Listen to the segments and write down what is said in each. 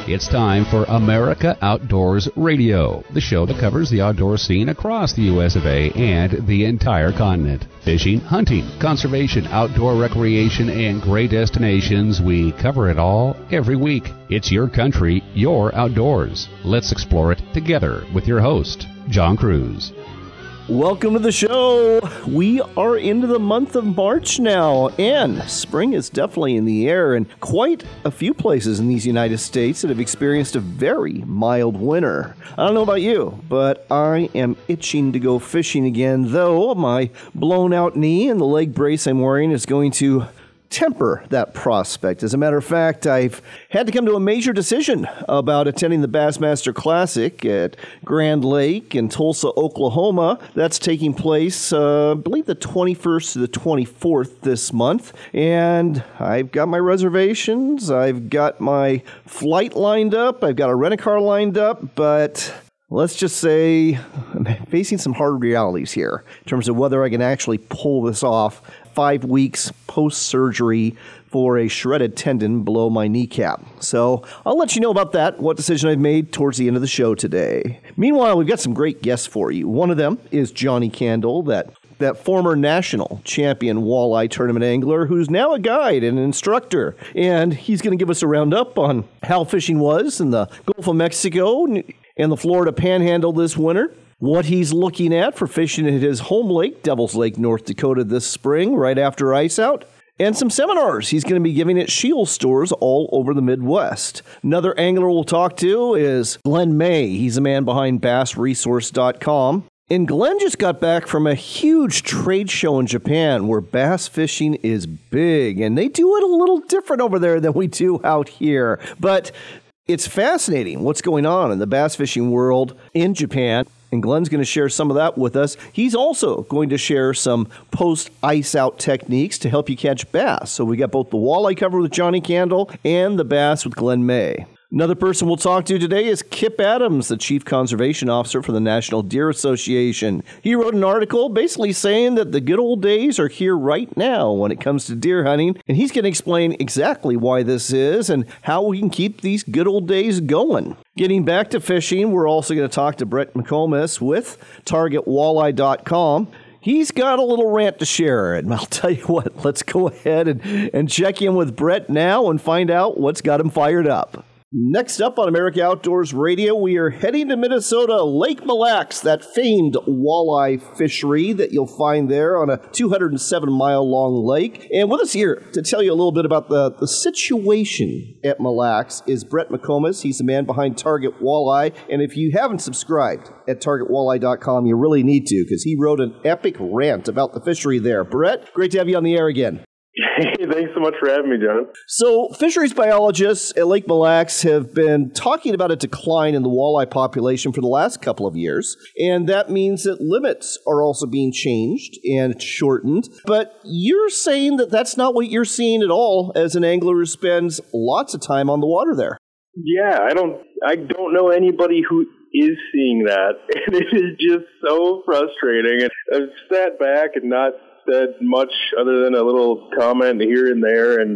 It's time for America Outdoors Radio, the show that covers the outdoor scene across the U.S. of A. and the entire continent. Fishing, hunting, conservation, outdoor recreation, and great destinations. We cover it all every week. It's your country, your outdoors. Let's explore it together with your host, John Cruz. Welcome to the show. We are into the month of March now, and spring is definitely in the air in quite a few places in these United States that have experienced a very mild winter. I don't know about you, but I am itching to go fishing again, though my blown out knee and the leg brace I'm wearing is going to temper that prospect. As a matter of fact, I've had to come to a major decision about attending the Bassmaster Classic at Grand Lake in Tulsa, Oklahoma. That's taking place, I believe, the 21st to the 24th this month. And I've got my reservations. I've got my flight lined up. I've got a rent-a-car lined up, but let's just say I'm facing some hard realities here in terms of whether I can actually pull this off 5 weeks post-surgery for a shredded tendon below my kneecap. So I'll let you know about that, what decision I've made towards the end of the show today. Meanwhile, we've got some great guests for you. One of them is Johnny Candle, that former national champion walleye tournament angler who's now a guide and an instructor. And he's going to give us a roundup on how fishing was in the Gulf of Mexico and the Florida Panhandle this winter, what he's looking at for fishing at his home lake, Devil's Lake, North Dakota this spring, right after ice out, and some seminars he's going to be giving at Scheels stores all over the Midwest. Another angler we'll talk to is Glenn May. He's the man behind BassResource.com. And Glenn just got back from a huge trade show in Japan where bass fishing is big, and they do it a little different over there than we do out here. But it's fascinating what's going on in the bass fishing world in Japan, and Glenn's going to share some of that with us. He's also going to share some post-ice out techniques to help you catch bass. So we got both the walleye covered with Johnny Candle and the bass with Glenn May. Another person we'll talk to today is Kip Adams, the Chief Conservation Officer for the National Deer Association. He wrote an article basically saying that the good old days are here right now when it comes to deer hunting, and he's going to explain exactly why this is and how we can keep these good old days going. Getting back to fishing, we're also going to talk to Brett McComas with TargetWalleye.com. He's got a little rant to share, and I'll tell you what, let's go ahead and check in with Brett now and find out what's got him fired up. Next up on America Outdoors Radio, we are heading to Minnesota, Lake Mille Lacs, that famed walleye fishery that you'll find there on a 207-mile-long lake. And with us here to tell you a little bit about the situation at Mille Lacs is Brett McComas. He's the man behind Target Walleye. And if you haven't subscribed at TargetWalleye.com, you really need to, because he wrote an epic rant about the fishery there. Brett, great to have you on the air again. Hey, thanks so much for having me, John. So, fisheries biologists at Lake Mille Lacs have been talking about a decline in the walleye population for the last couple of years, and that means that limits are also being changed and shortened. But you're saying that that's not what you're seeing at all as an angler who spends lots of time on the water there. Yeah, I don't know anybody who is seeing that, and it is just so frustrating. And I've sat back and not said much other than a little comment here and there, and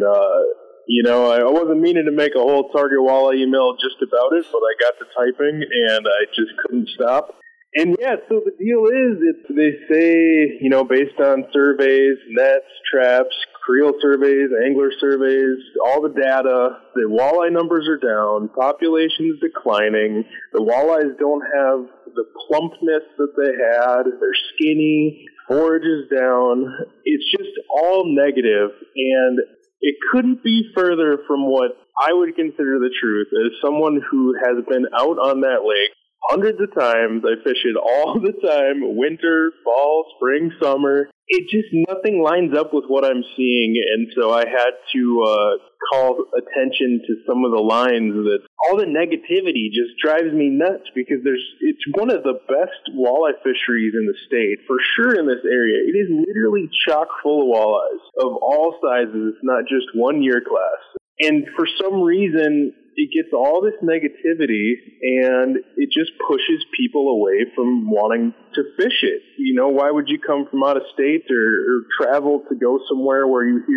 I wasn't meaning to make a whole Target Walleye email just about it, but I got to typing and I just couldn't stop. And yeah, so the deal is, they say, based on surveys, nets, traps, creel surveys, angler surveys, all the data, the walleye numbers are down, population's declining, the walleyes don't have the plumpness that they had, they're skinny, forage is down. It's just all negative, and it couldn't be further from what I would consider the truth. As someone who has been out on that lake hundreds of times, I fish it all the time, winter, fall, spring, summer. It just, nothing lines up with what I'm seeing, and so I had to call attention to some of the lines that all the negativity just drives me nuts, because it's one of the best walleye fisheries in the state, for sure in this area. It is literally chock full of walleyes of all sizes. It's not just one year class. And for some reason, it gets all this negativity, and it just pushes people away from wanting to fish it. Why would you come from out of state or travel to go somewhere where you hear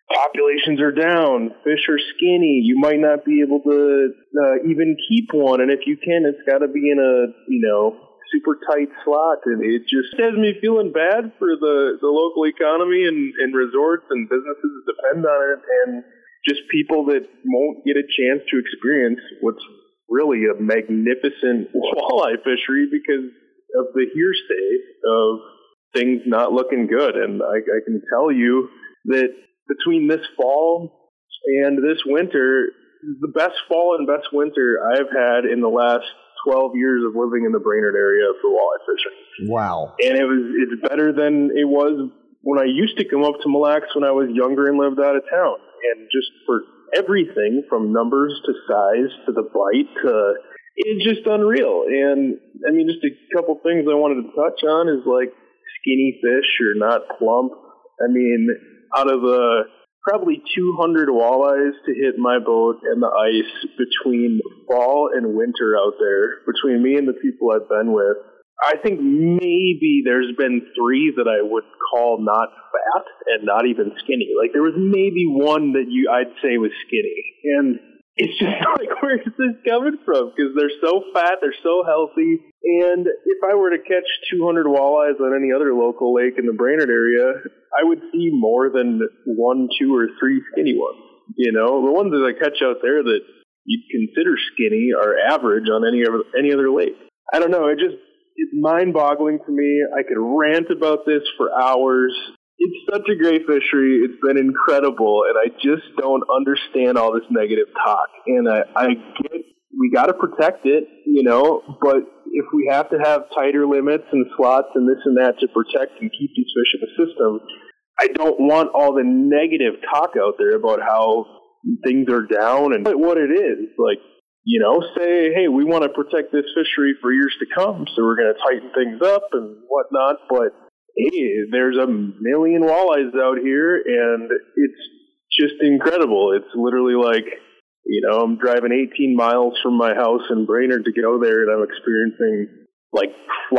populations are down, fish are skinny, you might not be able to even keep one, and if you can, it's got to be in a, super tight slot, and it just has me feeling bad for the local economy and resorts and businesses that depend on it, and just people that won't get a chance to experience what's really a magnificent walleye fishery because of the hearsay of things not looking good. And I can tell you that between this fall and this winter, the best fall and best winter I've had in the last 12 years of living in the Brainerd area for walleye fishing. Wow. And it's better than it was when I used to come up to Mille Lacs when I was younger and lived out of town. And just for everything from numbers to size to the bite to, it's just unreal. And I mean, just a couple things I wanted to touch on is like skinny fish are not plump. I mean, out of probably 200 walleyes to hit my boat and the ice between fall and winter out there, between me and the people I've been with, I think maybe there's been 3 that I would call not fat and not even skinny. Like there was maybe one that I'd say was skinny. And it's just like, where is this coming from? Because they're so fat, they're so healthy. And if I were to catch 200 walleyes on any other local lake in the Brainerd area, I would see more than 1, 2, or 3 skinny ones. The ones that I catch out there that you'd consider skinny are average on any other lake. I don't know. It's mind-boggling to me. I could rant about this for hours. It's such a great fishery. It's been incredible, and I just don't understand all this negative talk. And I get we got to protect it, but if we have to have tighter limits and slots and this and that to protect and keep these fish in the system, I don't want all the negative talk out there about how things are down and what it is. Like, say, hey, we want to protect this fishery for years to come, so we're going to tighten things up and whatnot, but hey, there's a million walleyes out here, and it's just incredible. It's literally like, I'm driving 18 miles from my house in Brainerd to go there, and I'm experiencing like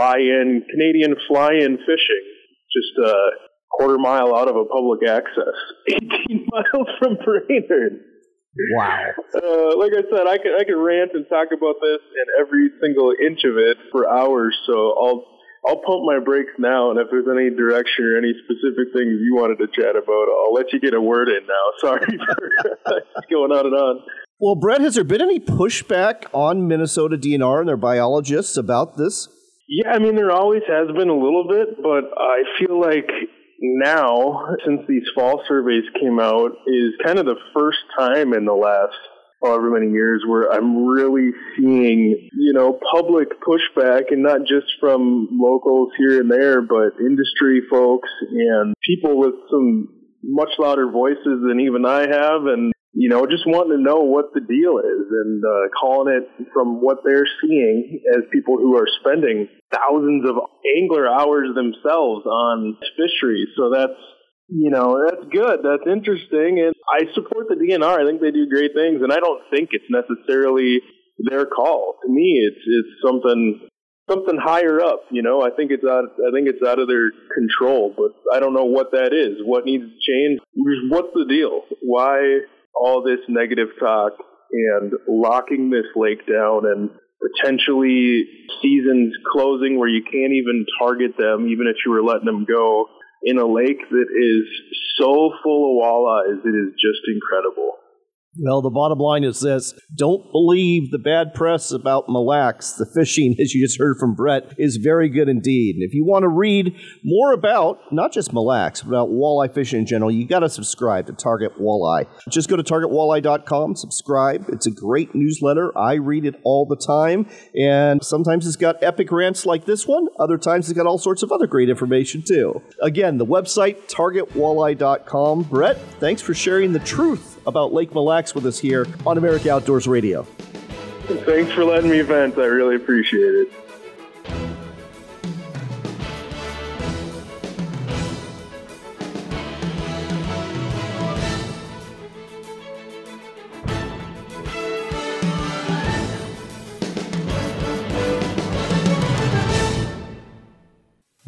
Canadian fly-in fishing, just a quarter mile out of a public access, 18 miles from Brainerd. Wow. Like I said, I could rant and talk about this and every single inch of it for hours, so I'll pump my brakes now, and if there's any direction or any specific things you wanted to chat about, I'll let you get a word in now. Sorry for going on and on. Well, Brett, has there been any pushback on Minnesota DNR and their biologists about this? Yeah, I mean, there always has been a little bit, but I feel like now, since these fall surveys came out, is kind of the first time in the last however many years where I'm really seeing, public pushback, and not just from locals here and there, but industry folks and people with some much louder voices than even I have, and, just wanting to know what the deal is and calling it from what they're seeing as people who are spending thousands of angler hours themselves on fisheries. So that's good. That's interesting. And I support the DNR. I think they do great things. And I don't think it's necessarily their call. To me, it's something higher up. I think it's out of their control, but I don't know what that is. What needs to change? What's the deal? Why all this negative talk and locking this lake down and potentially seasons closing where you can't even target them, even if you were letting them go, in a lake that is so full of walleyes? It is just incredible. Well, the bottom line is this. Don't believe the bad press about Mille Lacs. The fishing, as you just heard from Brett, is very good indeed. And if you want to read more about, not just Mille Lacs, but about walleye fishing in general, you got to subscribe to Target Walleye. Just go to targetwalleye.com, subscribe. It's a great newsletter. I read it all the time. And sometimes it's got epic rants like this one. Other times it's got all sorts of other great information, too. Again, the website, targetwalleye.com. Brett, thanks for sharing the truth about Lake Mille Lacs with us here on America Outdoors Radio. Thanks for letting me vent. I really appreciate it.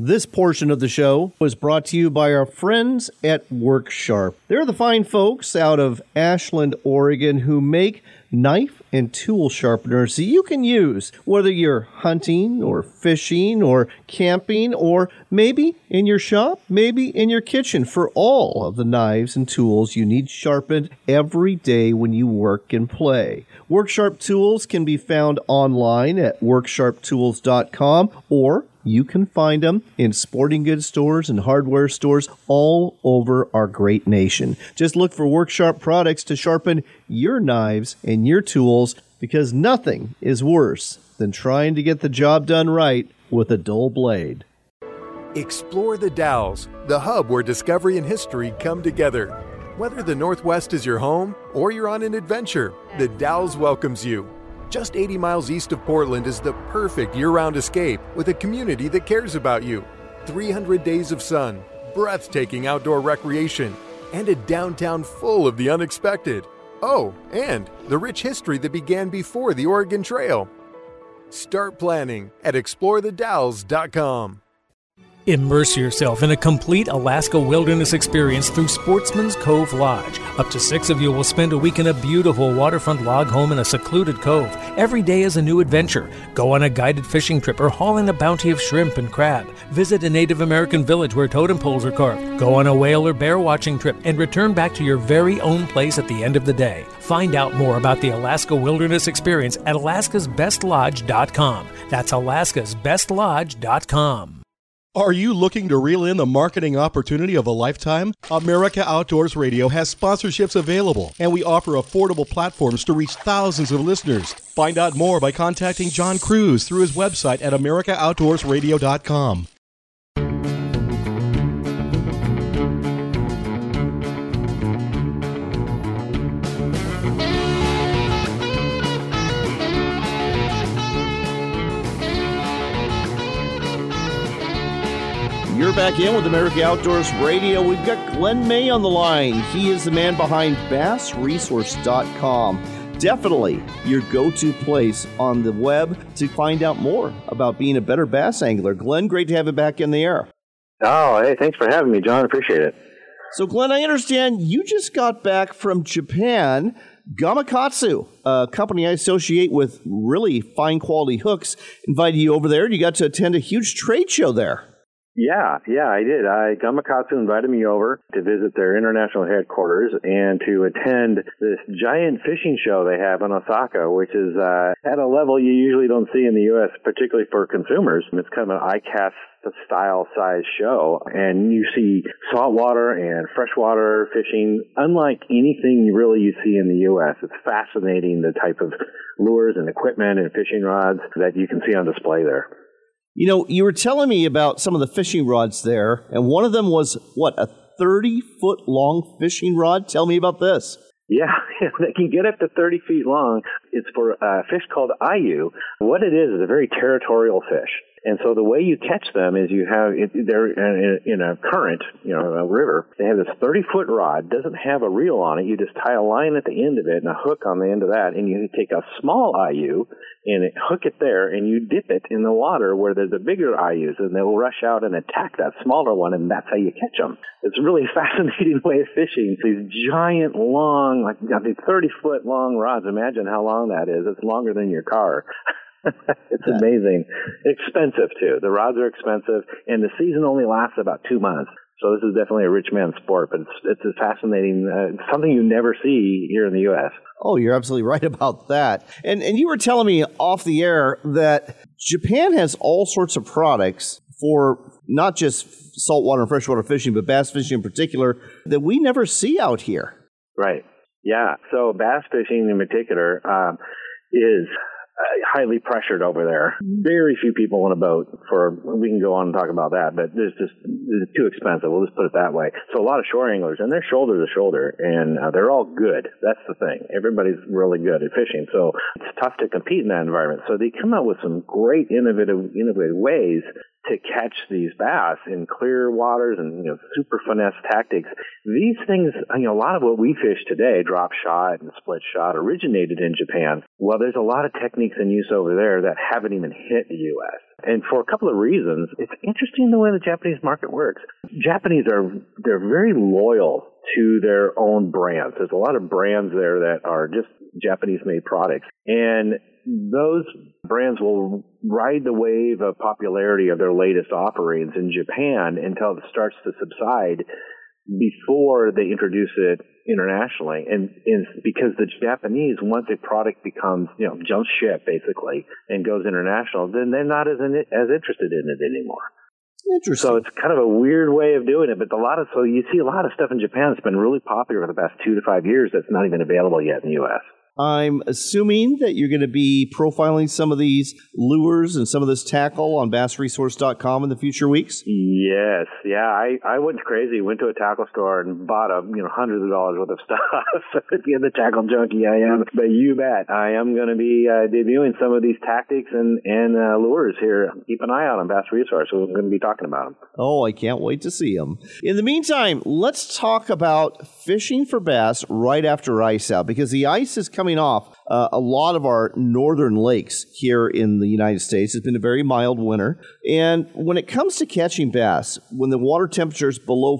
This portion of the show was brought to you by our friends at WorkSharp. They're the fine folks out of Ashland, Oregon, who make knife and tool sharpeners that you can use, whether you're hunting or fishing or camping, or maybe in your shop, maybe in your kitchen, for all of the knives and tools you need sharpened every day when you work and play. WorkSharp tools can be found online at worksharptools.com, or you can find them in sporting goods stores and hardware stores all over our great nation. Just look for WorkSharp products to sharpen your knives and your tools, because nothing is worse than trying to get the job done right with a dull blade. Explore the Dalles, the hub where discovery and history come together. Whether the Northwest is your home or you're on an adventure, the Dalles welcomes you. Just 80 miles east of Portland is the perfect year-round escape with a community that cares about you. 300 days of sun, breathtaking outdoor recreation, and a downtown full of the unexpected. Oh, and the rich history that began before the Oregon Trail. Start planning at explorethedalles.com. Immerse yourself in a complete Alaska wilderness experience through Sportsman's Cove Lodge. Up to 6 of you will spend a week in a beautiful waterfront log home in a secluded cove. Every day is a new adventure. Go on a guided fishing trip or haul in a bounty of shrimp and crab. Visit a Native American village where totem poles are carved. Go on a whale or bear watching trip and return back to your very own place at the end of the day. Find out more about the Alaska Wilderness Experience at alaskasbestlodge.com. That's alaskasbestlodge.com. Are you looking to reel in the marketing opportunity of a lifetime? America Outdoors Radio has sponsorships available, and we offer affordable platforms to reach thousands of listeners. Find out more by contacting John Cruz through his website at americaoutdoorsradio.com. You're back in with America Outdoors Radio. We've got Glenn May on the line. He is the man behind BassResource.com. Definitely your go-to place on the web to find out more about being a better bass angler. Glenn, great to have you back in the air. Oh, hey, thanks for having me, John. Appreciate it. So, Glenn, I understand you just got back from Japan. Gamakatsu, a company I associate with really fine quality hooks, invited you over there, and you got to attend a huge trade show there. Yeah, I did. Gamakatsu invited me over to visit their international headquarters and to attend this giant fishing show they have in Osaka, which is at a level you usually don't see in the U.S., particularly for consumers. It's kind of an ICAST style size show, and you see saltwater and freshwater fishing unlike anything you see in the U.S. It's fascinating, the type of lures and equipment and fishing rods that you can see on display there. You know, you were telling me about some of the fishing rods there, and one of them was, a 30-foot-long fishing rod? Tell me about this. Yeah, they can get up to 30 feet long. It's for a fish called ayu. What it is a very territorial fish. And so the way you catch them is they're in a current, a river. They have this 30-foot rod, doesn't have a reel on it. You just tie a line at the end of it and a hook on the end of that, and you take a small ayu and hook it there, and you dip it in the water where there's the bigger ayus, and they'll rush out and attack that smaller one, and that's how you catch them. It's a really fascinating way of fishing. These giant, long, these 30-foot long rods. Imagine how long that is. It's longer than your car. It's amazing. Expensive, too. The rods are expensive, and the season only lasts about 2 months. So this is definitely a rich man's sport, but it's a fascinating, something you never see here in the U.S. Oh, you're absolutely right about that. And you were telling me off the air that Japan has all sorts of products for not just saltwater and freshwater fishing, but bass fishing in particular, that we never see out here. Right. Yeah. So bass fishing in particular is highly pressured over there. Very few people on a boat we can go on and talk about that, but it's too expensive. We'll just put it that way. So a lot of shore anglers, and they're shoulder to shoulder, and they're all good. That's the thing. Everybody's really good at fishing, so it's tough to compete in that environment. So they come out with some great innovative ways to catch these bass in clear waters and super finesse tactics. These things, a lot of what we fish today, drop shot and split shot, originated in Japan. Well, there's a lot of techniques in use over there that haven't even hit the U.S. And for a couple of reasons. It's interesting the way the Japanese market works. Japanese they're very loyal to their own brands. There's a lot of brands there that are just Japanese-made products. And those brands will ride the wave of popularity of their latest offerings in Japan until it starts to subside before they introduce it internationally. And because the Japanese, once a product becomes, jumps ship basically and goes international, then they're not as interested in it anymore. Interesting. So it's kind of a weird way of doing it, but so you see a lot of stuff in Japan that's been really popular for the past 2 to 5 years that's not even available yet in the U.S. I'm assuming that you're going to be profiling some of these lures and some of this tackle on bassresource.com in the future weeks? Yes. Yeah, I went crazy, went to a tackle store and bought hundreds of dollars worth of stuff. Being the tackle junkie I am. But you bet, I am going to be debuting some of these tactics and lures here. Keep an eye out on Bass Resource. We're going to be talking about them. Oh, I can't wait to see them. In the meantime, let's talk about fishing for bass right after ice out, because the ice is coming off a lot of our northern lakes here in the United States. It's been a very mild winter. And when it comes to catching bass, when the water temperature is below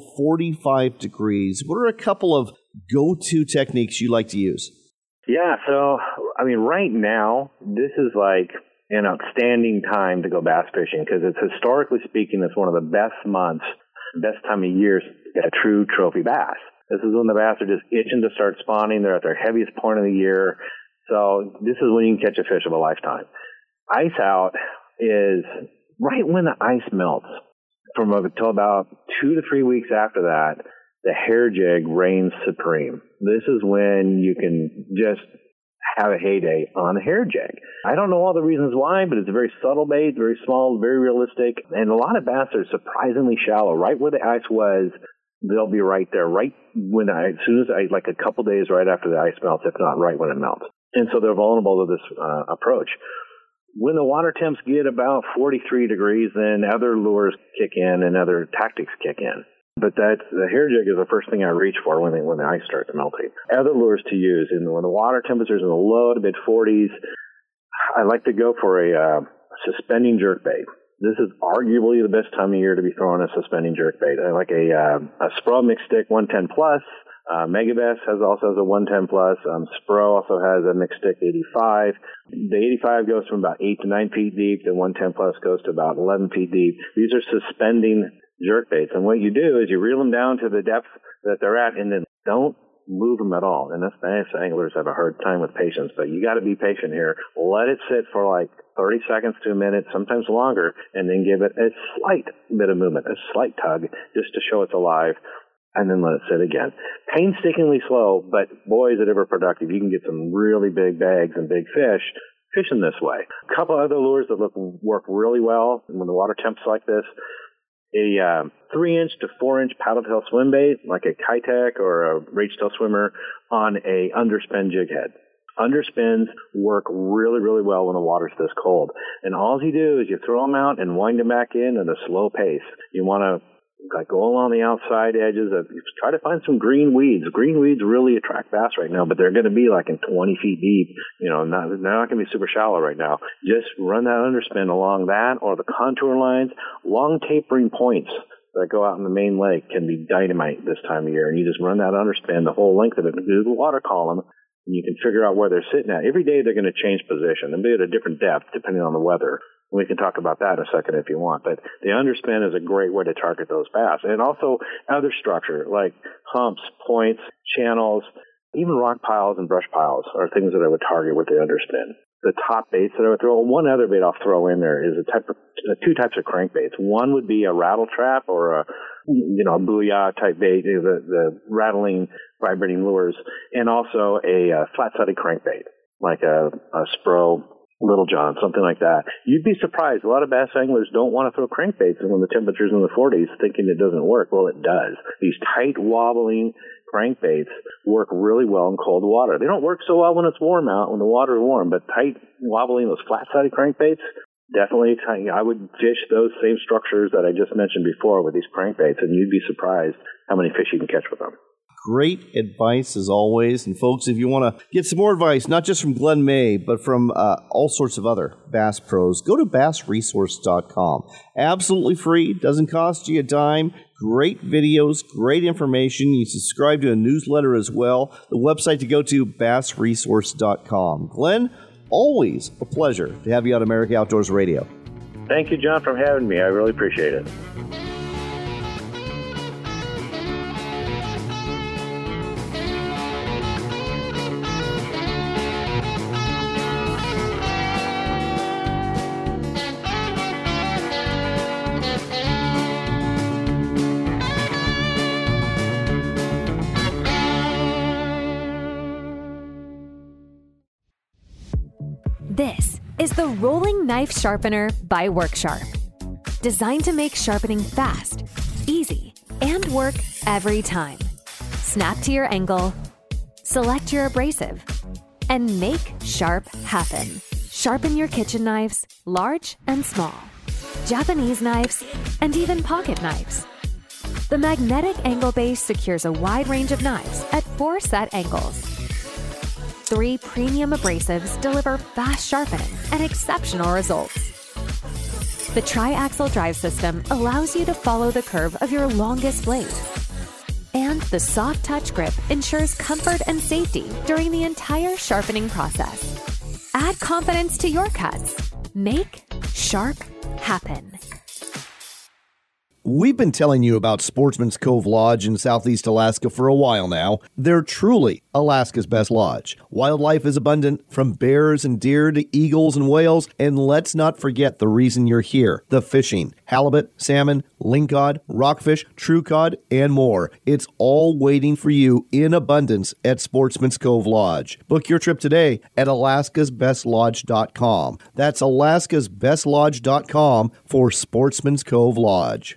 45 degrees, what are a couple of go-to techniques you like to use? Yeah, so, right now, this is like an outstanding time to go bass fishing because it's, historically speaking, it's one of the best months, best time of year to get a true trophy bass. This is when the bass are just itching to start spawning. They're at their heaviest point of the year. So this is when you can catch a fish of a lifetime. Ice out is right when the ice melts. From until about 2 to 3 weeks after that, the hair jig reigns supreme. This is when you can just have a heyday on a hair jig. I don't know all the reasons why, but it's a very subtle bait, very small, very realistic. And a lot of bass are surprisingly shallow. Right where the ice was, they'll be right there, right when as soon as like a couple days right after the ice melts, if not right when it melts. And so they're vulnerable to this approach. When the water temps get about 43 degrees, then other lures kick in and other tactics kick in. But the hair jig is the first thing I reach for when the ice starts melting. Other lures to use, and when the water temperature's in the low to mid 40s, I like to go for a suspending jerkbait. This is arguably the best time of year to be throwing a suspending jerkbait. I like a Spro mixed stick 110 plus. Megabass also has a 110 plus. Spro also has a mixed stick 85. The 85 goes from about 8 to 9 feet deep. The 110 plus goes to about 11 feet deep. These are suspending jerkbaits. And what you do is you reel them down to the depth that they're at and then don't move them at all. And that's anglers have a hard time with patience, but you got to be patient here. Let it sit for like 30 seconds to a minute, sometimes longer, and then give it a slight bit of movement, a slight tug, just to show it's alive, and then let it sit again. Painstakingly slow, but boy, is it ever productive. You can get some really big bags and big fish fishing this way. A couple other lures that work really well when the water temps like this. A 3-inch to 4-inch paddle-tail swim bait, like a Kitech or a rage-tail swimmer, on a underspin jig head. Underspins work really, really well when the water's this cold. And all you do is you throw them out and wind them back in at a slow pace. You want to go along the outside edges. Try to find some green weeds. Green weeds really attract bass right now, but they're going to be like in 20 feet deep. They're not going to be super shallow right now. Just run that underspin along that or the contour lines. Long tapering points that go out in the main lake can be dynamite this time of year. And you just run that underspin the whole length of it into the water column, and you can figure out where they're sitting at. Every day they're going to change position. They'll be at a different depth depending on the weather. We can talk about that in a second if you want. But the underspin is a great way to target those bass. And also other structure like humps, points, channels, even rock piles and brush piles are things that I would target with the underspin. The top baits that I would throw, one other bait I'll throw in there is two types of crankbaits. One would be a rattle trap or a booyah type bait, the rattling, vibrating lures, and also a flat-sided crankbait like a Spro Little John, something like that. You'd be surprised. A lot of bass anglers don't want to throw crankbaits when the temperature's in the 40s thinking it doesn't work. Well, it does. These tight, wobbling crankbaits work really well in cold water. They don't work so well when it's warm out, when the water is warm, but tight, wobbling, those flat-sided crankbaits, definitely, I would fish those same structures that I just mentioned before with these crankbaits, and you'd be surprised how many fish you can catch with them. Great advice as always. And folks, if you want to get some more advice, not just from Glenn May, but from all sorts of other bass pros, go to bassresource.com. Absolutely free. Doesn't cost you a dime. Great videos, great information. You subscribe to a newsletter as well. The website to go to, bassresource.com. Glenn, always a pleasure to have you on America Outdoors Radio. Thank you, John, for having me. I really appreciate it. This is the Rolling Knife Sharpener by WorkSharp. Designed to make sharpening fast, easy, and work every time. Snap to your angle, select your abrasive, and make sharp happen. Sharpen your kitchen knives, large and small, Japanese knives, and even pocket knives. The magnetic angle base secures a wide range of knives at 4 set angles. 3 premium abrasives deliver fast sharpening and exceptional results. The tri-axle drive system allows you to follow the curve of your longest blade. And the soft touch grip ensures comfort and safety during the entire sharpening process. Add confidence to your cuts. Make sharp happen. We've been telling you about Sportsman's Cove Lodge in Southeast Alaska for a while now. They're truly Alaska's best lodge. Wildlife is abundant, from bears and deer to eagles and whales. And let's not forget the reason you're here, the fishing. Halibut, salmon, lingcod, rockfish, true cod, and more. It's all waiting for you in abundance at Sportsman's Cove Lodge. Book your trip today at alaskasbestlodge.com. That's alaskasbestlodge.com for Sportsman's Cove Lodge.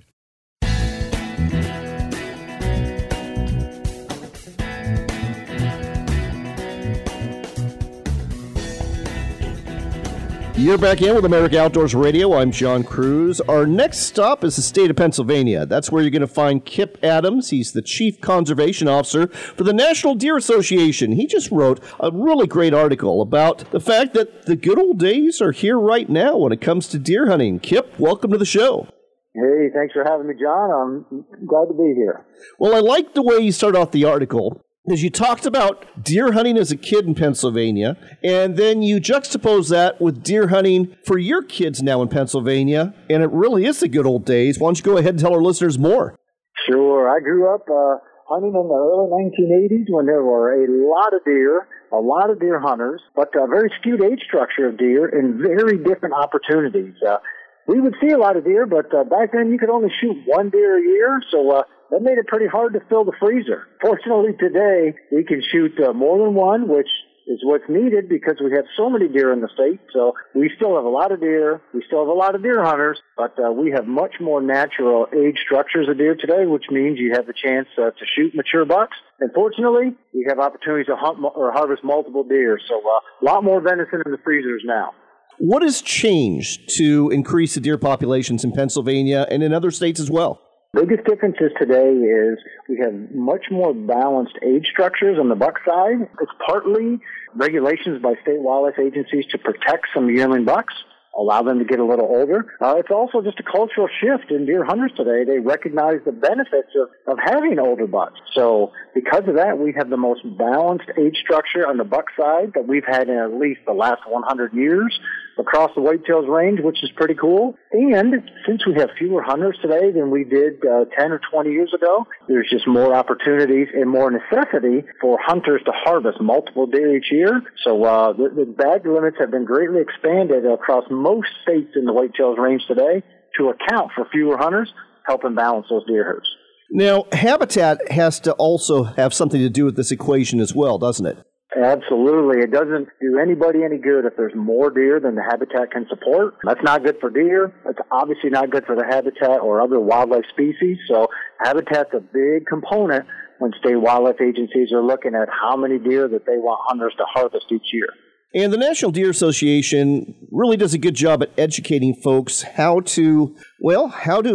You're back in with America Outdoors Radio. I'm John Cruz. Our next stop is the state of Pennsylvania. That's where you're going to find Kip Adams. He's the Chief Conservation Officer for the National Deer Association. He just wrote a really great article about the fact that the good old days are here right now when it comes to deer hunting. Kip, welcome to the show. Hey, thanks for having me, John. I'm glad to be here. Well, I like the way you start off the article, because you talked about deer hunting as a kid in Pennsylvania, and then you juxtapose that with deer hunting for your kids now in Pennsylvania, and it really is the good old days. Why don't you go ahead and tell our listeners more? Sure. I grew up hunting in the early 1980s when there were a lot of deer hunters, but a very skewed age structure of deer and very different opportunities. We would see a lot of deer, but back then you could only shoot one deer a year, so that made it pretty hard to fill the freezer. Fortunately, today, we can shoot more than one, which is what's needed because we have so many deer in the state. So we still have a lot of deer. We still have a lot of deer hunters, but we have much more natural age structures of deer today, which means you have the chance to shoot mature bucks. And fortunately, we have opportunities to hunt or harvest multiple deer. So a lot more venison in the freezers now. What has changed to increase the deer populations in Pennsylvania and in other states as well? Biggest differences today is we have much more balanced age structures on the buck side. It's partly regulations by state wildlife agencies to protect some yearling bucks, allow them to get a little older. It's also just a cultural shift in deer hunters today. They recognize the benefits of having older bucks. So because of that, we have the most balanced age structure on the buck side that we've had in at least the last 100 years across the Whitetails range, which is pretty cool. And since we have fewer hunters today than we did 10 or 20 years ago, there's just more opportunities and more necessity for hunters to harvest multiple deer each year. So the bag limits have been greatly expanded across most states in the Whitetails range today to account for fewer hunters, helping balance those deer herds. Now, habitat has to also have something to do with this equation as well, doesn't it? Absolutely. It doesn't do anybody any good if there's more deer than the habitat can support. That's not good for deer. It's obviously not good for the habitat or other wildlife species. So habitat's a big component when state wildlife agencies are looking at how many deer that they want hunters to harvest each year. And the National Deer Association really does a good job at educating folks how to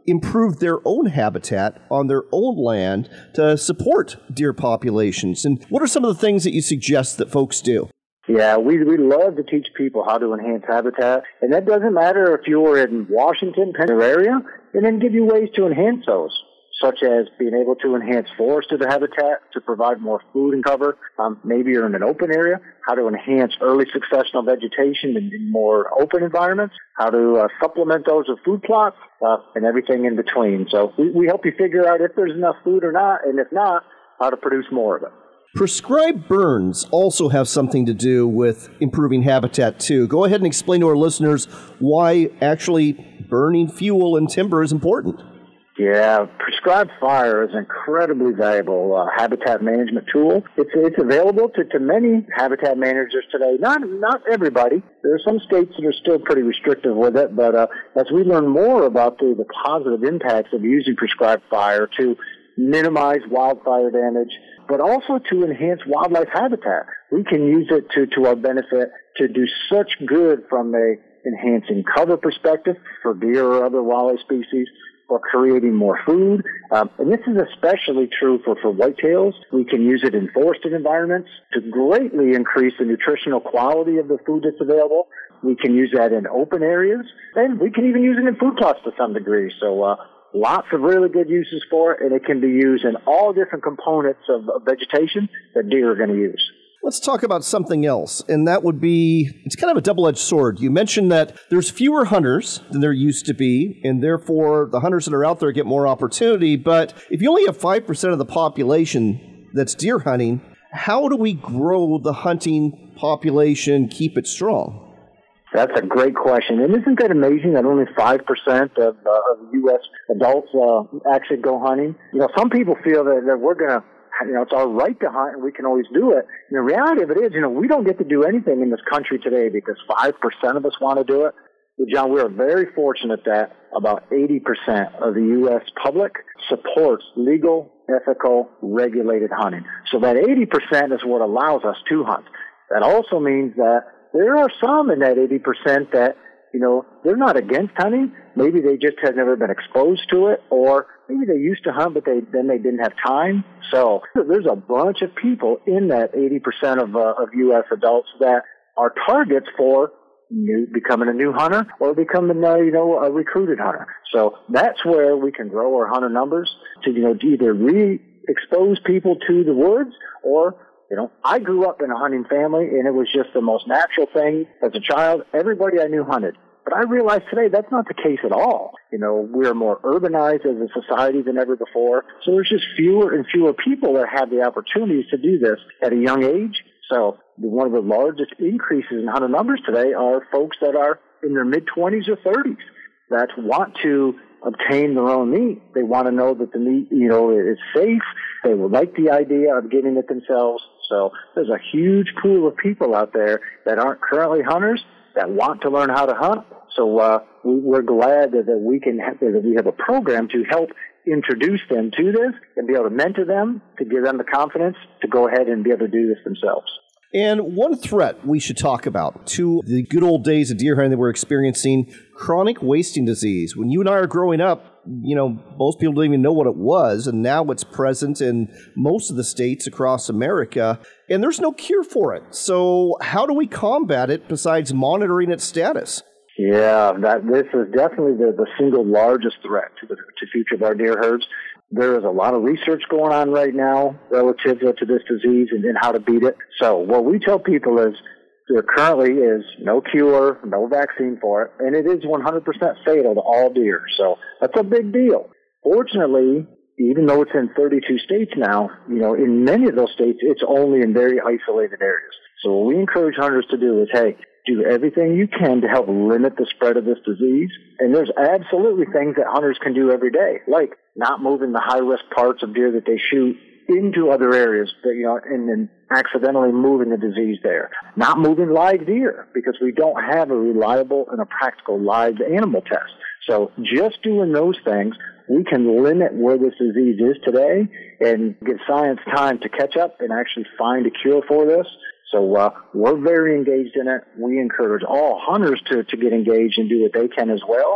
improve their own habitat on their own land to support deer populations. And what are some of the things that you suggest that folks do? Yeah, we love to teach people how to enhance habitat, and that doesn't matter if you're in Washington, Pennsylvania area, and then give you ways to enhance those, such as being able to enhance forested habitat to provide more food and cover. Maybe you're in an open area, how to enhance early successional vegetation in more open environments, how to supplement those with food plots, and everything in between. So we help you figure out if there's enough food or not, and if not, how to produce more of it. Prescribed burns also have something to do with improving habitat, too. Go ahead and explain to our listeners why actually burning fuel and timber is important. Yeah, prescribed fire is an incredibly valuable habitat management tool. It's available to many habitat managers today. Not everybody. There are some states that are still pretty restrictive with it, but as we learn more about the positive impacts of using prescribed fire to minimize wildfire damage, but also to enhance wildlife habitat, we can use it to our benefit to do such good from a enhancing cover perspective for deer or other wildlife species, or creating more food. And this is especially true for whitetails. We can use it in forested environments to greatly increase the nutritional quality of the food that's available. We can use that in open areas, and we can even use it in food plots to some degree. So lots of really good uses for it, and it can be used in all different components of vegetation that deer are going to use. Let's talk about something else, and that would be, it's kind of a double-edged sword. You mentioned that there's fewer hunters than there used to be, and therefore the hunters that are out there get more opportunity. But if you only have 5% of the population that's deer hunting, how do we grow the hunting population, keep it strong? That's a great question. And isn't that amazing that only 5% of U.S. adults actually go hunting? You know, some people feel that we're going to, it's our right to hunt and we can always do it. And the reality of it is, we don't get to do anything in this country today because 5% of us want to do it. But John, we are very fortunate that about 80% of the U.S. public supports legal, ethical, regulated hunting. So that 80% is what allows us to hunt. That also means that there are some in that 80% that, they're not against hunting. Maybe they just have never been exposed to it, or maybe they used to hunt, but then they didn't have time. So there's a bunch of people in that 80% of U.S. adults that are targets for becoming a new hunter or becoming a recruited hunter. So that's where we can grow our hunter numbers to either re-expose people to the woods or I grew up in a hunting family, and it was just the most natural thing. As a child, everybody I knew hunted. But I realize today that's not the case at all. We're more urbanized as a society than ever before. So there's just fewer and fewer people that have the opportunities to do this at a young age. So one of the largest increases in hunter numbers today are folks that are in their mid-20s or 30s that want to obtain their own meat. They want to know that the meat, is safe. They would like the idea of getting it themselves. So there's a huge pool of people out there that aren't currently hunters that want to learn how to hunt. So we're glad that we have a program to help introduce them to this and be able to mentor them, to give them the confidence to go ahead and be able to do this themselves. And one threat we should talk about to the good old days of deer hunting that we're experiencing, chronic wasting disease. When you and I are growing up, most people didn't even know what it was, and now it's present in most of the states across America, and there's no cure for it. So how do we combat it besides monitoring its status? Yeah, this is definitely the single largest threat to future of our deer herds. There is a lot of research going on right now relative to this disease and how to beat it. So what we tell people is there currently is no cure, no vaccine for it, and it is 100% fatal to all deer. So that's a big deal. Fortunately, even though it's in 32 states now, in many of those states, it's only in very isolated areas. So what we encourage hunters to do is, do everything you can to help limit the spread of this disease. And there's absolutely things that hunters can do every day, like not moving the high-risk parts of deer that they shoot into other areas, and then accidentally moving the disease there. Not moving live deer, because we don't have a reliable and a practical live animal test. So just doing those things, we can limit where this disease is today and give science time to catch up and actually find a cure for this. So we're very engaged in it. We encourage all hunters to get engaged and do what they can as well.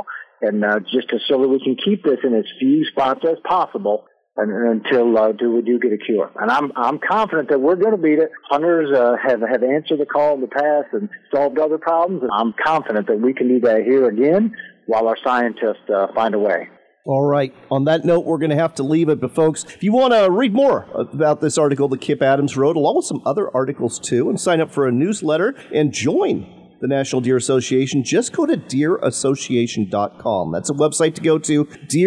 and so that we can keep this in as few spots as possible until we do get a cure. And I'm confident that we're going to beat it. Hunters have answered the call in the past and solved other problems, and I'm confident that we can do that here again while our scientists find a way. All right. On that note, we're going to have to leave it. But, folks, if you want to read more about this article that Kip Adams wrote, along with some other articles, too, and sign up for a newsletter and join the National Deer Association, just go to deerassociation.com. That's a website to go to,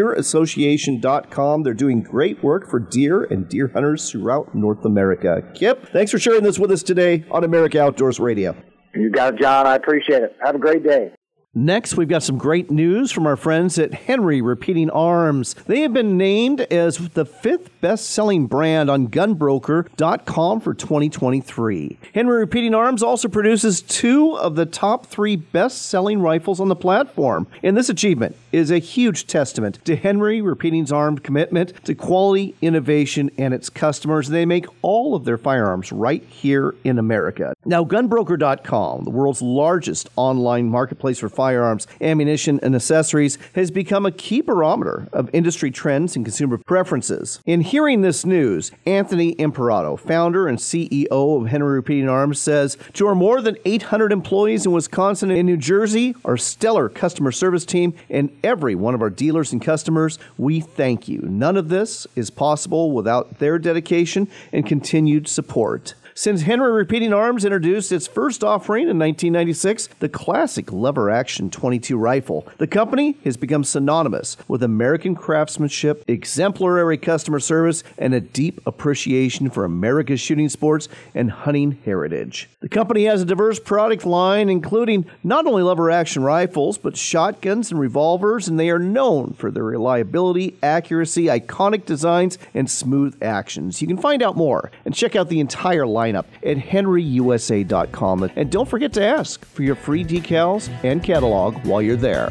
deerassociation.com. They're doing great work for deer and deer hunters throughout North America. Kip, thanks for sharing this with us today on America Outdoors Radio. You got it, John. I appreciate it. Have a great day. Next, we've got some great news from our friends at Henry Repeating Arms. They have been named as the 5th best-selling brand on gunbroker.com for 2023. Henry Repeating Arms also produces 2 of the top 3 best-selling rifles on the platform. And this achievement is a huge testament to Henry Repeating Arms' commitment to quality, innovation, and its customers. They make all of their firearms right here in America. Now, gunbroker.com, the world's largest online marketplace for firearms, ammunition, and accessories, has become a key barometer of industry trends and consumer preferences. In hearing this news, Anthony Imperato, founder and CEO of Henry Repeating Arms, says, to our more than 800 employees in Wisconsin and New Jersey, our stellar customer service team, and every one of our dealers and customers, we thank you. None of this is possible without their dedication and continued support. Since Henry Repeating Arms introduced its first offering in 1996, the classic lever-action .22 rifle, the company has become synonymous with American craftsmanship, exemplary customer service, and a deep appreciation for America's shooting sports and hunting heritage. The company has a diverse product line, including not only lever-action rifles, but shotguns and revolvers, and they are known for their reliability, accuracy, iconic designs, and smooth actions. You can find out more and check out the entire lineup at henryusa.com. And don't forget to ask for your free decals and catalog while you're there.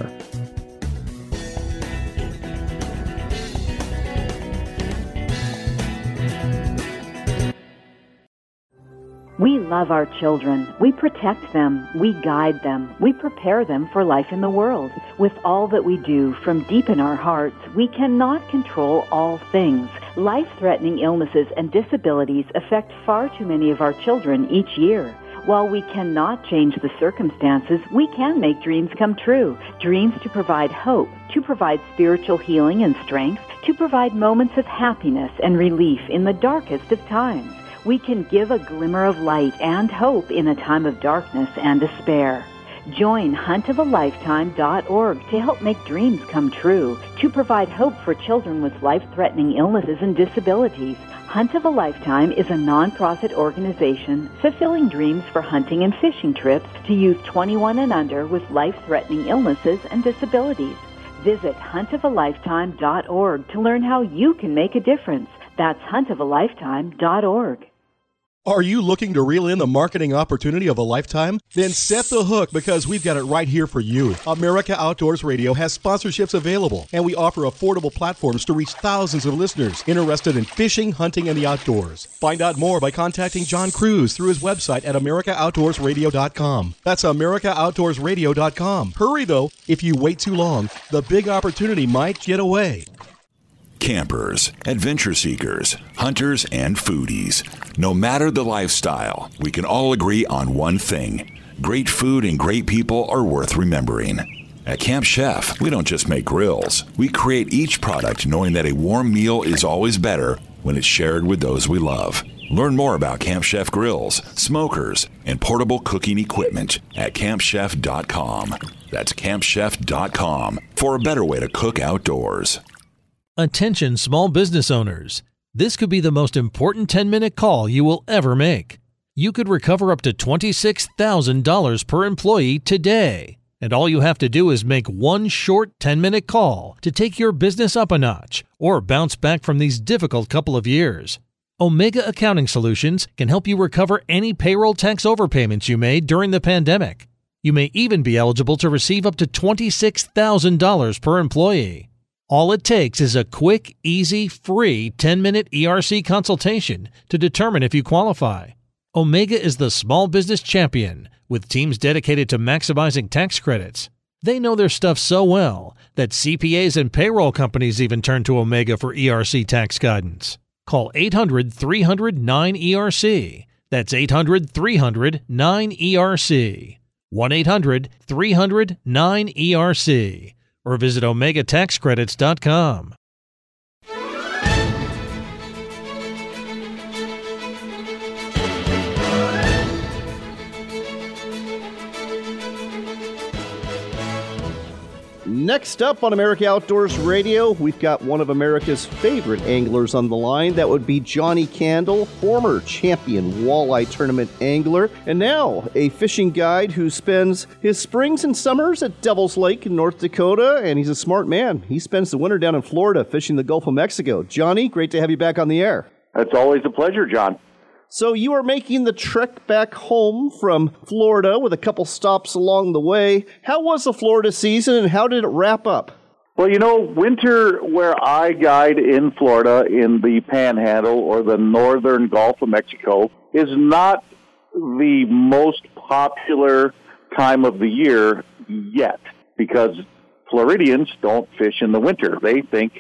We love our children. We protect them. We guide them. We prepare them for life in the world. With all that we do from deep in our hearts, we cannot control all things. Life-threatening illnesses and disabilities affect far too many of our children each year. While we cannot change the circumstances, we can make dreams come true. Dreams to provide hope, to provide spiritual healing and strength, to provide moments of happiness and relief in the darkest of times. We can give a glimmer of light and hope in a time of darkness and despair. Join huntofalifetime.org to help make dreams come true, to provide hope for children with life-threatening illnesses and disabilities. Hunt of a Lifetime is a nonprofit organization fulfilling dreams for hunting and fishing trips to youth 21 and under with life-threatening illnesses and disabilities. Visit huntofalifetime.org to learn how you can make a difference. That's huntofalifetime.org. Are you looking to reel in the marketing opportunity of a lifetime? Then set the hook, because we've got it right here for you. America Outdoors Radio has sponsorships available, and we offer affordable platforms to reach thousands of listeners interested in fishing, hunting, and the outdoors. Find out more by contacting John Cruz through his website at AmericaOutdoorsRadio.com. That's AmericaOutdoorsRadio.com. Hurry, though. If you wait too long, the big opportunity might get away. Campers, adventure seekers, hunters, and foodies. No matter the lifestyle, we can all agree on one thing. Great food and great people are worth remembering. At Camp Chef, we don't just make grills. We create each product knowing that a warm meal is always better when it's shared with those we love. Learn more about Camp Chef grills, smokers, and portable cooking equipment at campchef.com. That's campchef.com for a better way to cook outdoors. Attention small business owners. This could be the most important 10-minute call you will ever make. You could recover up to $26,000 per employee today. And all you have to do is make one short 10-minute call to take your business up a notch or bounce back from these difficult couple of years. Omega Accounting Solutions can help you recover any payroll tax overpayments you made during the pandemic. You may even be eligible to receive up to $26,000 per employee. All it takes is a quick, easy, free 10-minute ERC consultation to determine if you qualify. Omega is the small business champion with teams dedicated to maximizing tax credits. They know their stuff so well that CPAs and payroll companies even turn to Omega for ERC tax guidance. Call 800-300-9ERC. That's 800-300-9ERC. 1-800-300-9ERC. Or visit OmegaTaxCredits.com. Next up on America Outdoors Radio, we've got one of America's favorite anglers on the line. That would be Johnny Candle, former champion walleye tournament angler, and now a fishing guide who spends his springs and summers at Devil's Lake in North Dakota, and he's a smart man. He spends the winter down in Florida fishing the Gulf of Mexico. Johnny, great to have you back on the air. It's always a pleasure, John. So you are making the trek back home from Florida with a couple stops along the way. How was the Florida season and how did it wrap up? Well, winter where I guide in Florida in the Panhandle or the northern Gulf of Mexico is not the most popular time of the year yet because Floridians don't fish in the winter. They think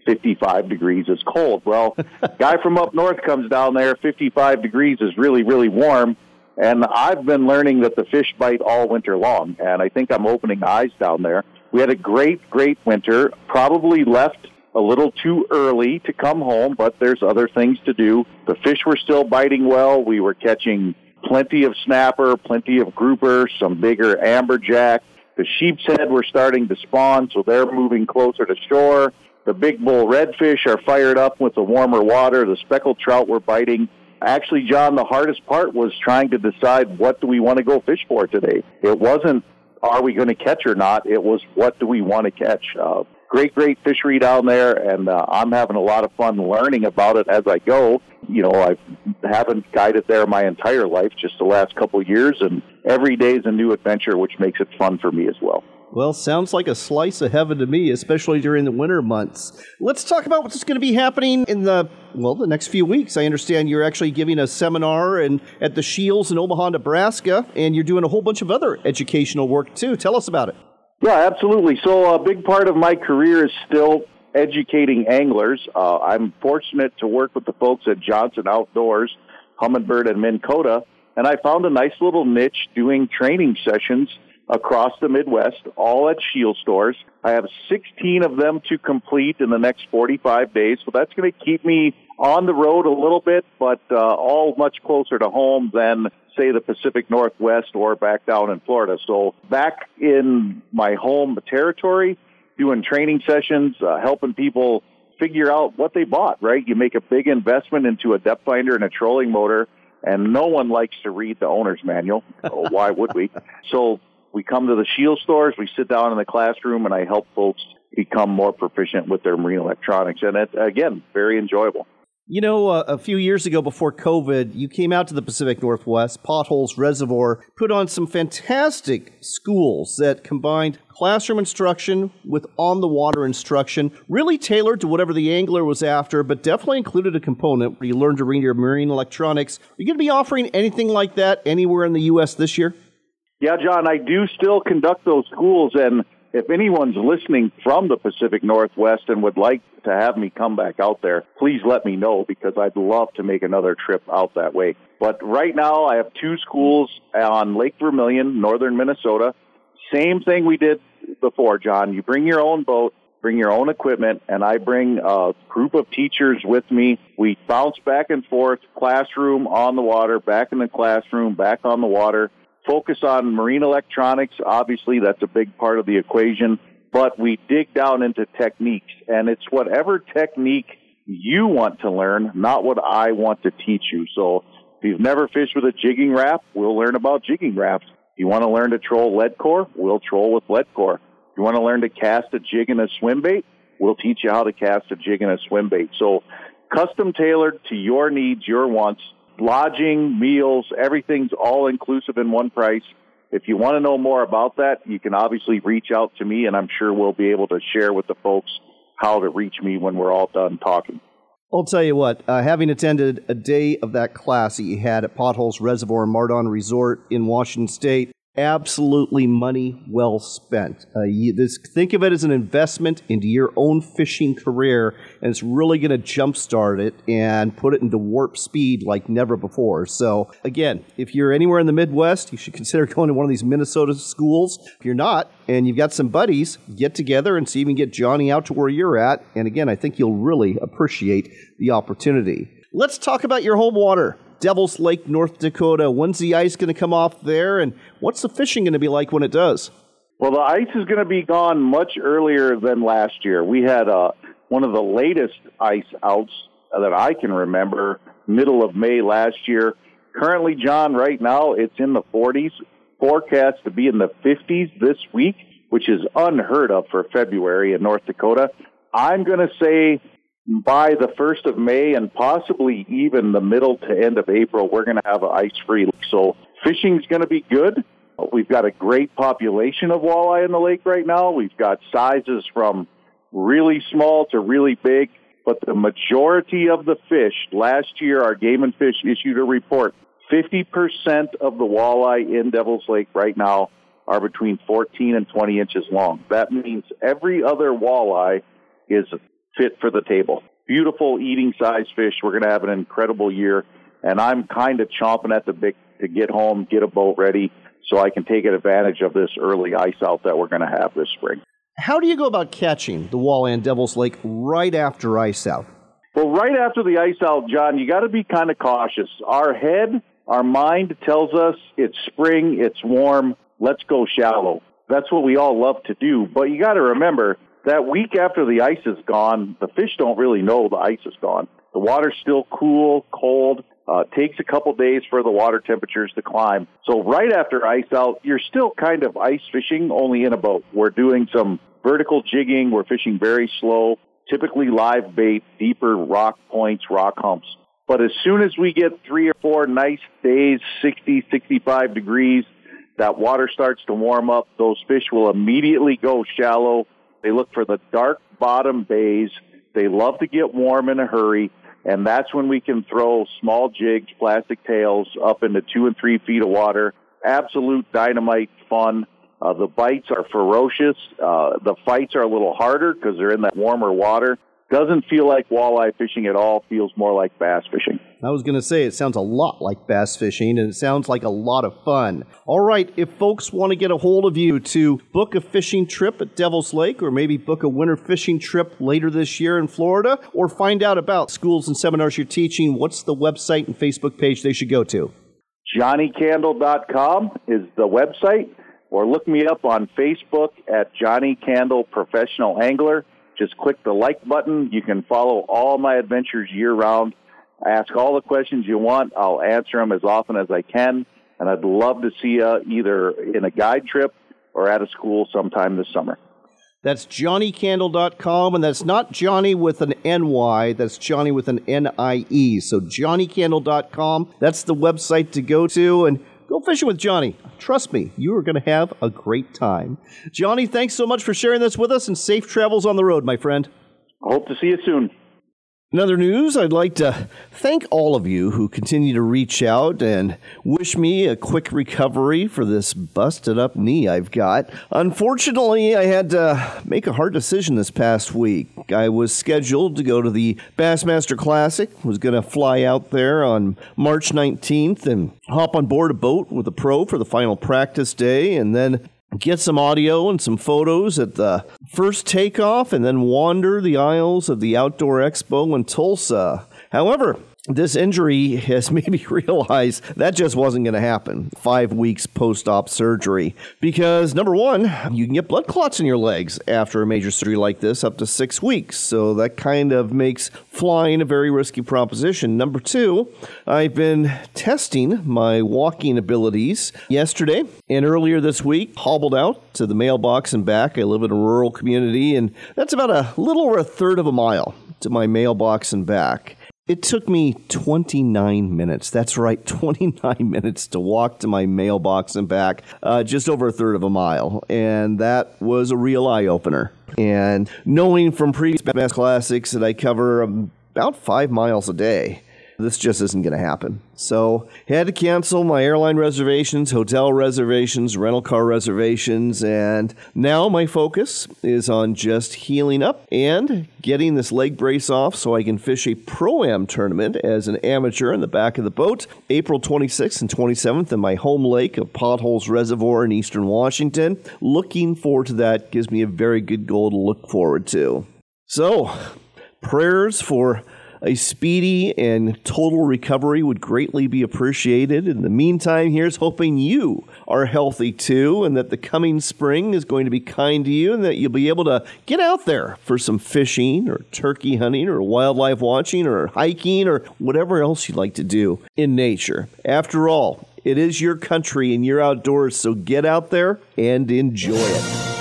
55 degrees is cold. Well, guy from up north comes down there, 55 degrees is really, really warm. And I've been learning that the fish bite all winter long. And I think I'm opening eyes down there. We had a great, great winter. Probably left a little too early to come home, but there's other things to do. The fish were still biting well. We were catching plenty of snapper, plenty of grouper, some bigger amberjack. The sheep's head were starting to spawn, so they're moving closer to shore. The big bull redfish are fired up with the warmer water. The speckled trout were biting. Actually, John, the hardest part was trying to decide what do we want to go fish for today. It wasn't, are we going to catch or not? It was, what do we want to catch? Great fishery down there, and I'm having a lot of fun learning about it as I go. I haven't guided there my entire life, just the last couple of years, and every day is a new adventure, which makes it fun for me as well. Well, sounds like a slice of heaven to me, especially during the winter months. Let's talk about what's going to be happening in the next few weeks. I understand you're actually giving a seminar at the Shields in Omaha, Nebraska, and you're doing a whole bunch of other educational work, too. Tell us about it. Yeah, absolutely. So a big part of my career is still educating anglers. I'm fortunate to work with the folks at Johnson Outdoors, Humminbird, and Minn Kota, and I found a nice little niche doing training sessions across the Midwest, all at Shield stores. I have 16 of them to complete in the next 45 days, so that's going to keep me on the road a little bit, but all much closer to home than, say, the Pacific Northwest or back down in Florida. So back in my home territory, doing training sessions, helping people figure out what they bought, right? You make a big investment into a depth finder and a trolling motor, and no one likes to read the owner's manual. Why would we? So we come to the Shield stores, we sit down in the classroom, and I help folks become more proficient with their marine electronics. And it's, again, very enjoyable. A few years ago before COVID, you came out to the Pacific Northwest, Potholes Reservoir, put on some fantastic schools that combined classroom instruction with on-the-water instruction, really tailored to whatever the angler was after, but definitely included a component where you learn to read your marine electronics. Are you going to be offering anything like that anywhere in the U.S. this year? Yeah, John, I do still conduct those schools, and if anyone's listening from the Pacific Northwest and would like to have me come back out there, please let me know because I'd love to make another trip out that way. But right now I have 2 schools on Lake Vermilion, northern Minnesota. Same thing we did before, John. You bring your own boat, bring your own equipment, and I bring a group of teachers with me. We bounce back and forth, classroom, on the water, back in the classroom, back on the water. Focus on marine electronics. Obviously, that's a big part of the equation, but we dig down into techniques, and it's whatever technique you want to learn, not what I want to teach you. So if you've never fished with a jigging raft, we'll learn about jigging rafts. If you want to learn to troll lead core, we'll troll with lead core. If you want to learn to cast a jig and a swim bait, we'll teach you how to cast a jig and a swim bait. So custom tailored to your needs, your wants. Lodging, meals, everything's all inclusive in one price. If you want to know more about that, you can obviously reach out to me, and I'm sure we'll be able to share with the folks how to reach me when we're all done talking. I'll tell you what, having attended a day of that class that you had at Potholes Reservoir and Mardon Resort in Washington State, absolutely money well spent. Think of it as an investment into your own fishing career, and it's really going to jumpstart it and put it into warp speed like never before. So, again, if you're anywhere in the Midwest, you should consider going to one of these Minnesota schools. If you're not, and you've got some buddies, get together and see if you can get Johnny out to where you're at. And again, I think you'll really appreciate the opportunity. Let's talk about your home water. Devil's Lake, North Dakota. When's the ice going to come off there, and what's the fishing going to be like when it does? Well, the ice is going to be gone much earlier than last year. We had one of the latest ice outs that I can remember, middle of May last year. Currently, John, right now, it's in the 40s. Forecast to be in the 50s this week, which is unheard of for February in North Dakota. I'm going to say by the 1st of May and possibly even the middle to end of April, we're going to have an ice-free. So fishing's going to be good. We've got a great population of walleye in the lake right now. We've got sizes from really small to really big. But the majority of the fish, last year our Game and Fish issued a report, 50% of the walleye in Devil's Lake right now are between 14 and 20 inches long. That means every other walleye is fit for the table. Beautiful eating size fish. We're going to have an incredible year, and I'm kind of chomping at the bit to get home, get a boat ready, so I can take advantage of this early ice out that we're going to have this spring. How do you go about catching the walleye in Devil's Lake right after ice out? Well, right after the ice out, John, you got to be kind of cautious. Our mind tells us it's spring, it's warm, let's go shallow. That's what we all love to do, but you got to remember, that week after the ice is gone, the fish don't really know the ice is gone. The water's still cool, cold. Takes a couple days for the water temperatures to climb. So right after ice out, you're still kind of ice fishing, only in a boat. We're doing some vertical jigging. We're fishing very slow, typically live bait, deeper rock points, rock humps. But as soon as we get 3 or 4 nice days, 60, 65 degrees, that water starts to warm up. Those fish will immediately go shallow. They look for the dark bottom bays. They love to get warm in a hurry, and that's when we can throw small jigs, plastic tails, up into 2 and 3 feet of water. Absolute dynamite fun. The bites are ferocious. The fights are a little harder because they're in that warmer water. Doesn't feel like walleye fishing at all. Feels more like bass fishing. I was going to say, it sounds a lot like bass fishing, and it sounds like a lot of fun. All right, if folks want to get a hold of you to book a fishing trip at Devil's Lake, or maybe book a winter fishing trip later this year in Florida, or find out about schools and seminars you're teaching, what's the website and Facebook page they should go to? JohnnyCandle.com is the website, or look me up on Facebook at Johnny Candle Professional Angler. Just click the like button. You can follow all my adventures year-round. Ask all the questions you want. I'll answer them as often as I can. And I'd love to see you either in a guide trip or at a school sometime this summer. That's JohnnyCandle.com, and that's not Johnny with an N-Y. That's Johnny with an N-I-E. So JohnnyCandle.com, that's the website to go to. And go fishing with Johnny. Trust me, you are going to have a great time. Johnny, thanks so much for sharing this with us, and safe travels on the road, my friend. I hope to see you soon. In other news, I'd like to thank all of you who continue to reach out and wish me a quick recovery for this busted-up knee I've got. Unfortunately, I had to make a hard decision this past week. I was scheduled to go to the Bassmaster Classic, was going to fly out there on March 19th and hop on board a boat with a pro for the final practice day, and then get some audio and some photos at the first takeoff, and then wander the aisles of the Outdoor Expo in Tulsa. However, this injury has made me realize that just wasn't going to happen 5 weeks post-op surgery. Because, number one, you can get blood clots in your legs after a major surgery like this up to 6 weeks. So that kind of makes flying a very risky proposition. Number two, I've been testing my walking abilities yesterday and earlier this week. Hobbled out to the mailbox and back. I live in a rural community, and that's about a little over a third of a mile to my mailbox and back. It took me 29 minutes. That's right, 29 minutes to walk to my mailbox and back, just over a third of a mile. And that was a real eye-opener. And knowing from previous Bass Classics that I cover about 5 miles a day, this just isn't going to happen. So had to cancel my airline reservations, hotel reservations, rental car reservations, and now my focus is on just healing up and getting this leg brace off so I can fish a Pro-Am tournament as an amateur in the back of the boat, April 26th and 27th in my home lake of Potholes Reservoir in eastern Washington. Looking forward to that. Gives me a very good goal to look forward to. So, prayers for a speedy and total recovery would greatly be appreciated. In the meantime, here's hoping you are healthy too, and that the coming spring is going to be kind to you, and that you'll be able to get out there for some fishing or turkey hunting or wildlife watching or hiking or whatever else you'd like to do in nature. After all, it is your country and your outdoors, so get out there and enjoy it.